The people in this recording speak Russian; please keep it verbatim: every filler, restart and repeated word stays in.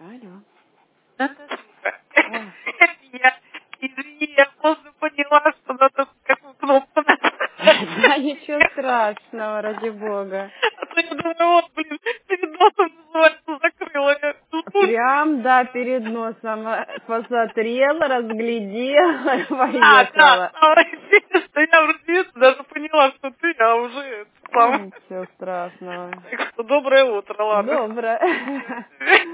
Алло. Наташенька, Ой. я, извини, я поздно поняла, что надо какую кнопку нажать. Да ничего страшного, ради бога. А то я думаю, вот, блин, перед носом называется, закрыла. Я, ну, слушай. Прям, да, перед носом посмотрела, разглядела, Да, да, поехала. самое интересное, что я уже даже поняла, что ты, а уже А сам. ничего страшного. Так что доброе утро, ладно. Доброе.